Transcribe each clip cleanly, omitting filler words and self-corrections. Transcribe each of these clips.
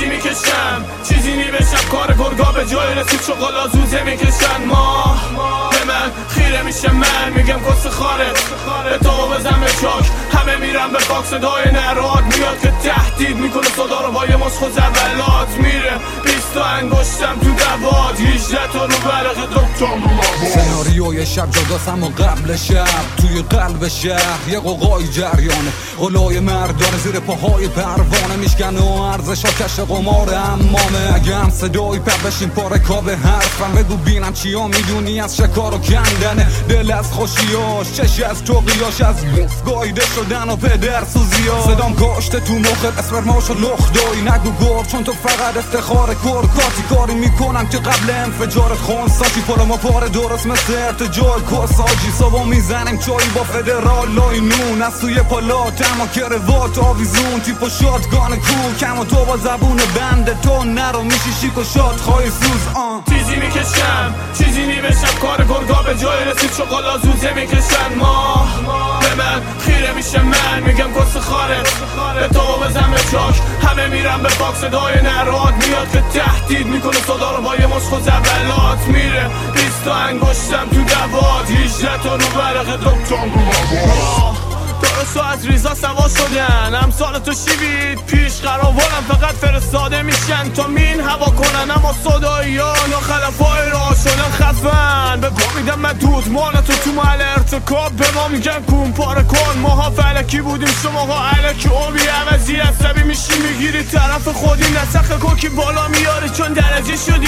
تیزی میکشم چیزی نمیشم کار گرگا به جای رسید شغلا زوزه میکشن ما به من خیره میشه من میگم کس خاره به تو بزن به چاک همه میرم به خاک صدای نراد میاد که تهدید میکنه صدا رو با یه مسخ و زبلات میره 20 تا انگشتم تو دوات 18 تا رو برق دکترم رو مواد سناریوی شب جداسم و قبل شب توی قلب شهر یه قوقای جریانه قلای مردانه زیر پاهای پروانه میشکنه و ارزش ها کش قمار امامه اگه هم صدایی پر بشین پاره کاب حرفم بگو بینم چیا میدونی از شکار و کندنه دل از خوشیاش چش از توقیاش از گایده شدن و پدر سوزیاش صدام کاشته تو مخت اسپرماشو لخ دایی نگو گفت چون تو فقط افتخار کرکاتی کاری میکنم که قبل انفجارت خونساشی پلا ما پاره درست مثل ارتجای کساجی صبح میزنیم چایی با فدرال لای نون از توی پالات اما کروات آویزون تیپ و شاتگان کول کم و تو با زبون بنده تو نرو میشی شیک و شاد خواهی سوز تیزی میکشم چیزی نمیشم کار گرگا به جای رسید شغلا زوزه میکشن ما به من خیره میشه من میگم کس خاره به تو بزن به چاک همه میرم به خاک صدای نراد میاد که تهدید میکنه صدا رو با یه مسخ و زبلات میره 20 تا انگشتم تو دوات 18 تا رو برق دکترم رو مواد درست از ریزا سوا شدن امثال تو شیوید پیش قراولم فقط فرستاده میشن تا مین هوا کنن اما صداییان و خلفای راه شدن خفن به پا میدم مدود مال تو محل ارتکاب به ما میگن کون پاره کن ماها فلکی بودیم شماها علکی اوبی عوضی عصبی میشی میگیری طرف خودی نسخ کوکی بالا میاری چون درجه شدی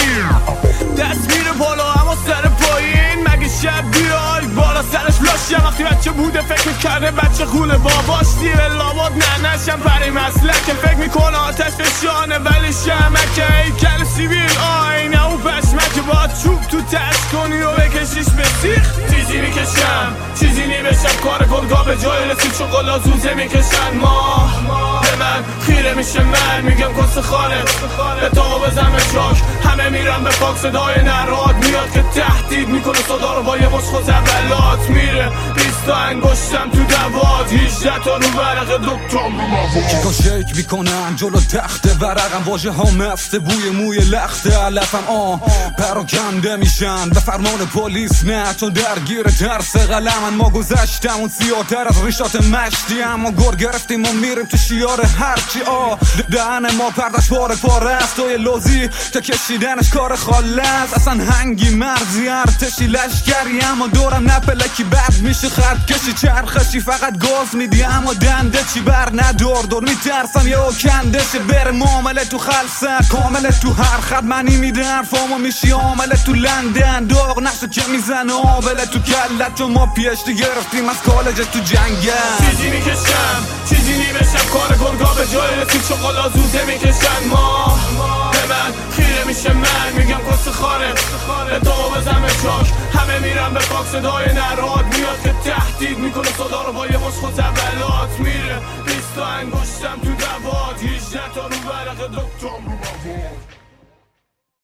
دست میره بالا اما سر پایین مگه شب بیای بالا سرش لاشیم وقتی بچه بوده فکر کرده بچه خوله باباش دیره لابد نه نشم پری مسلکه فکر میکنه آتش فشانه ولی شمکه ای کل سیبیل آینه و پشمکه باید چوب تو تش کنی و بکشیش به سیخ تیزی میکشم چیزی نمیشم کار گرگا به جای رسید شغلا زوزه میکشن ما به من خیره میشه من میگم کس خاره به تو بزن به چاک همه میرم به خاک صدای نراد میاد که تهدید میکنه صدا رو با یه مسخ و زبلات میره 20 تا انگشتم تو دوات 18 تا رو برق دکترم رو مواد چیکا شیک میکنن جلو تخت ورقم واژه ها مسته بوی موی لخته علفم پراکنده میشن به فرمان پلیس نه چون درگیر ترس قلمن ما گذشتم اون سیاتر از ریشات مشتی اما گر گرفتیم و میریم تو شیار هرچی دهن ما پردش پاره است توی لوزی که کشیدنش کار خالص اصلا هنگی مرزی ارتشی لشکری اما دورم نپلکی بد میشه خط کشی چرخشی فقط گاز میدی اما دنده چی بر ندار دور میترسم یه کندشه بره معامله تو خلصه کامله تو هر خط منی میده حرفامو میشی عامله تو لندن داغ نقشه که میزنه آبله تو کلت تو ما پیشتی گرفتیم از کالج تو جنگل چیزی میکشم چیزی نمیشم کار گرگا به جای رسید شغلا زوزه میکشن ما به من خیره میشه من میگم کس خاره به تو بزن به چاک همه میرم به خاک صدای نراد میاد که